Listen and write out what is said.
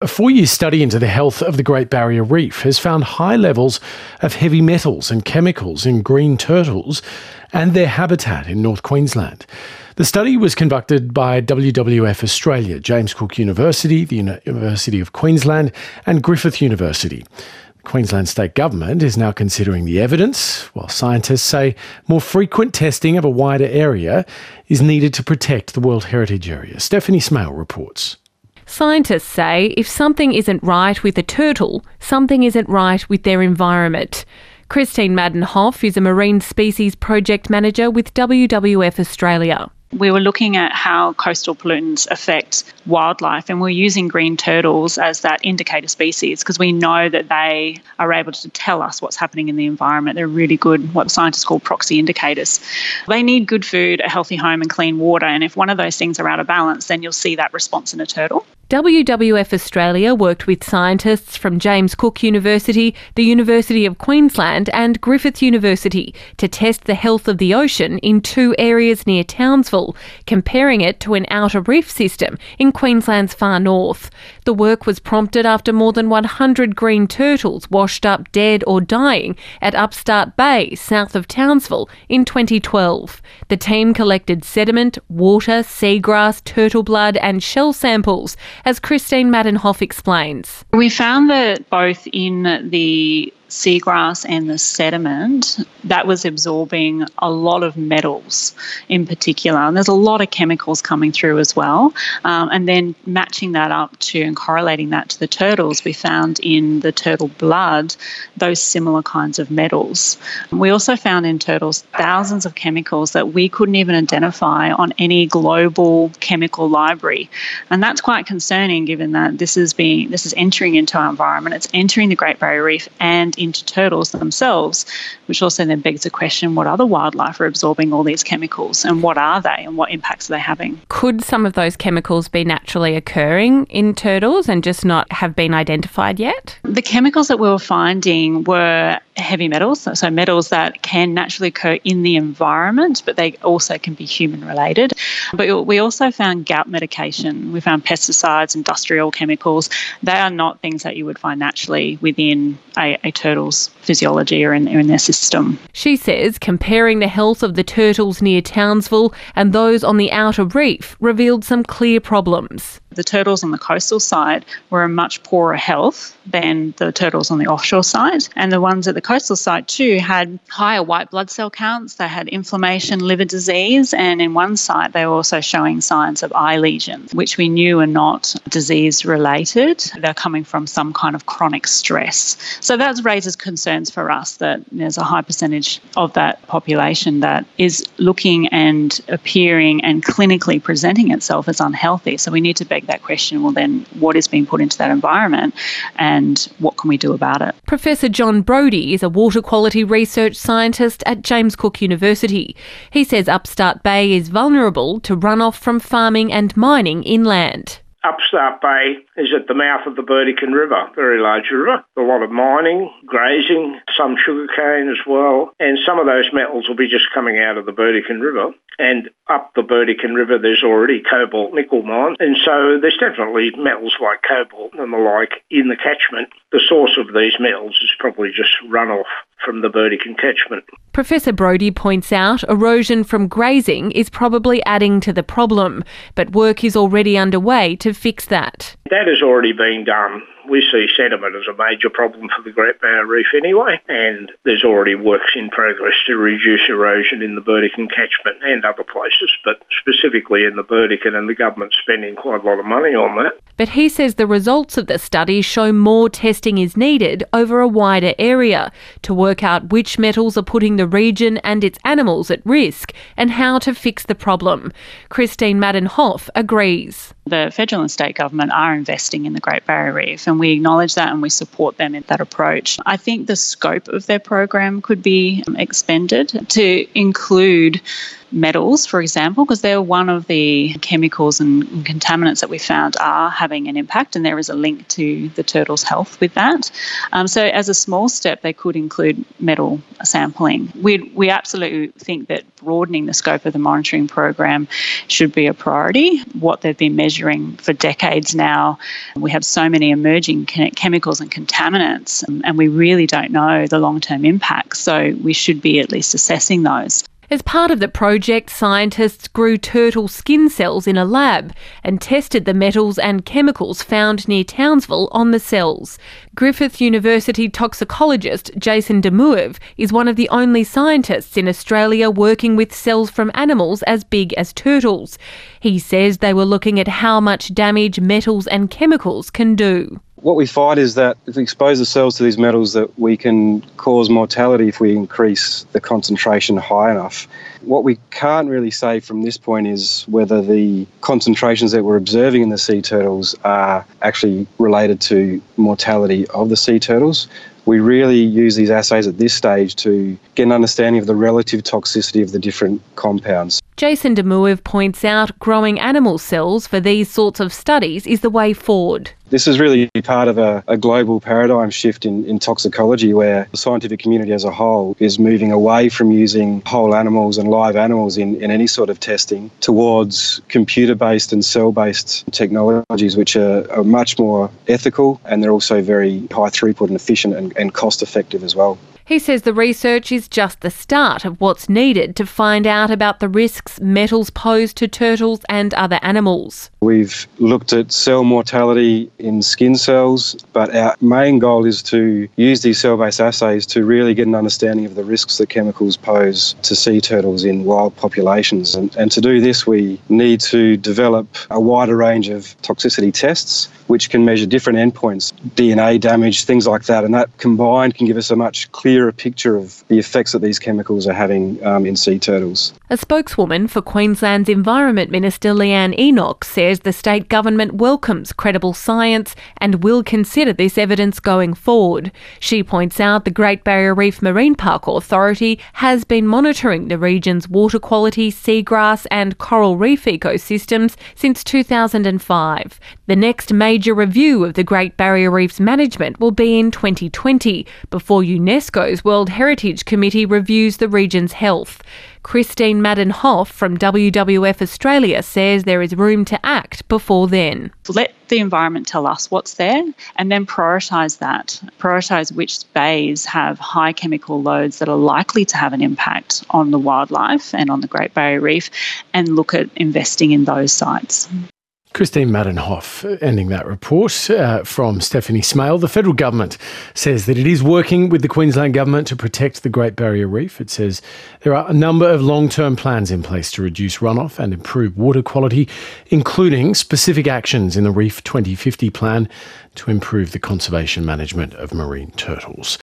A 4-year study into the health of the Great Barrier Reef has found high levels of heavy metals and chemicals in green turtles and their habitat in North Queensland. The study was conducted by WWF Australia, James Cook University, the University of Queensland and Griffith University. The Queensland State Government is now considering the evidence, while scientists say more frequent testing of a wider area is needed to protect the World Heritage Area. Stephanie Smale reports. Scientists say if something isn't right with a turtle, something isn't right with their environment. Christine Madden-Hoff is a marine species project manager with WWF Australia. We were looking at how coastal pollutants affect wildlife, and we're using green turtles as that indicator species because we know that they are able to tell us what's happening in the environment. They're really good, what scientists call proxy indicators. They need good food, a healthy home and clean water, and if one of those things are out of balance, then you'll see that response in a turtle. WWF Australia worked with scientists from James Cook University, the University of Queensland and Griffith University to test the health of the ocean in 2 areas near Townsville, comparing it to an outer reef system in Queensland's far north. The work was prompted after more than 100 green turtles washed up dead or dying at Upstart Bay, south of Townsville, in 2012. The team collected sediment, water, seagrass, turtle blood and shell samples, as Christine Madden-Hoff explains. We found that both in the seagrass and the sediment, that was absorbing a lot of metals in particular. And there's a lot of chemicals coming through as well. And then matching that up to and correlating that to the turtles, we found in the turtle blood those similar kinds of metals. We also found in turtles thousands of chemicals that we couldn't even identify on any global chemical library. And that's quite concerning given that this is entering into our environment, it's entering the Great Barrier Reef and into turtles themselves, which also then begs the question, what other wildlife are absorbing all these chemicals and what are they and what impacts are they having? Could some of those chemicals be naturally occurring in turtles and just not have been identified yet? The chemicals that we were finding were heavy metals, so metals that can naturally occur in the environment, but they also can be human related. But we also found gout medication, we found pesticides, industrial chemicals. They are not things that you would find naturally within a turtle's physiology or in their system. She says comparing the health of the turtles near Townsville and those on the outer reef revealed some clear problems. The turtles on the coastal side were in much poorer health than the turtles on the offshore side. And the ones at the coastal side too had higher white blood cell counts, they had inflammation, liver disease, and in one site they were also showing signs of eye lesions, which we knew are not disease related. They're coming from some kind of chronic stress. So that raises concerns for us that there's a high percentage of that population that is looking and appearing and clinically presenting itself as unhealthy. So we need to beg that question, well then what is being put into that environment and what can we do about it? Professor John Brodie is a water quality research scientist at James Cook University. He says Upstart Bay is vulnerable to runoff from farming and mining inland. Upstart Bay is at the mouth of the Burdekin River, very large river. A lot of mining, grazing, some sugarcane as well, and some of those metals will be just coming out of the Burdekin River. And up the Burdekin River there's already cobalt nickel mines, and so there's definitely metals like cobalt and the like in the catchment. The source of these metals is probably just runoff from the Burdekin catchment. Professor Brodie points out erosion from grazing is probably adding to the problem, but work is already underway to fix that. That has already been done. We see sediment as a major problem for the Great Barrier Reef anyway, and there's already works in progress to reduce erosion in the Burdekin catchment and other places, but specifically in the Burdekin, and the government's spending quite a lot of money on that. But he says the results of the study show more testing is needed over a wider area to work out which metals are putting the region and its animals at risk and how to fix the problem. Christine Madden-Hoff agrees. The federal and state government are investing in the Great Barrier Reef, and we acknowledge that and we support them in that approach. I think the scope of their program could be expanded to include metals, for example, because they're one of the chemicals and contaminants that we found are having an impact, and there is a link to the turtle's health with that. So as a small step, they could include metal sampling. We absolutely think that broadening the scope of the monitoring program should be a priority. What they've been measuring for decades now, we have so many emerging chemicals and contaminants, and we really don't know the long-term impacts, so we should be at least assessing those. As part of the project, scientists grew turtle skin cells in a lab and tested the metals and chemicals found near Townsville on the cells. Griffith University toxicologist Jason Demuev is one of the only scientists in Australia working with cells from animals as big as turtles. He says they were looking at how much damage metals and chemicals can do. What we find is that if we expose the cells to these metals, that we can cause mortality if we increase the concentration high enough. What we can't really say from this point is whether the concentrations that we're observing in the sea turtles are actually related to mortality of the sea turtles. We really use these assays at this stage to get an understanding of the relative toxicity of the different compounds. Jason Demuev points out growing animal cells for these sorts of studies is the way forward. This is really part of a global paradigm shift in toxicology, where the scientific community as a whole is moving away from using whole animals and live animals in any sort of testing towards computer-based and cell-based technologies, which are much more ethical, and they're also very high throughput and efficient and cost-effective as well. He says the research is just the start of what's needed to find out about the risks metals pose to turtles and other animals. We've looked at cell mortality in skin cells, but our main goal is to use these cell-based assays to really get an understanding of the risks that chemicals pose to sea turtles in wild populations. And to do this, we need to develop a wider range of toxicity tests which can measure different endpoints, DNA damage, things like that, and that combined can give us a much clearer picture of the effects that these chemicals are having in sea turtles. A spokeswoman for Queensland's Environment Minister Leanne Enoch says the state government welcomes credible science and will consider this evidence going forward. She points out the Great Barrier Reef Marine Park Authority has been monitoring the region's water quality, seagrass and coral reef ecosystems since 2005. The next major review of the Great Barrier Reef's management will be in 2020, before UNESCO's World Heritage Committee reviews the region's health. Christine Madden-Hoff from WWF Australia says there is room to act before then. Let the environment tell us what's there, and then prioritise that. Prioritise which bays have high chemical loads that are likely to have an impact on the wildlife and on the Great Barrier Reef, and look at investing in those sites. Christine Madden-Hoff ending that report from Stephanie Smale. The federal government says that it is working with the Queensland government to protect the Great Barrier Reef. It says there are a number of long-term plans in place to reduce runoff and improve water quality, including specific actions in the Reef 2050 plan to improve the conservation management of marine turtles.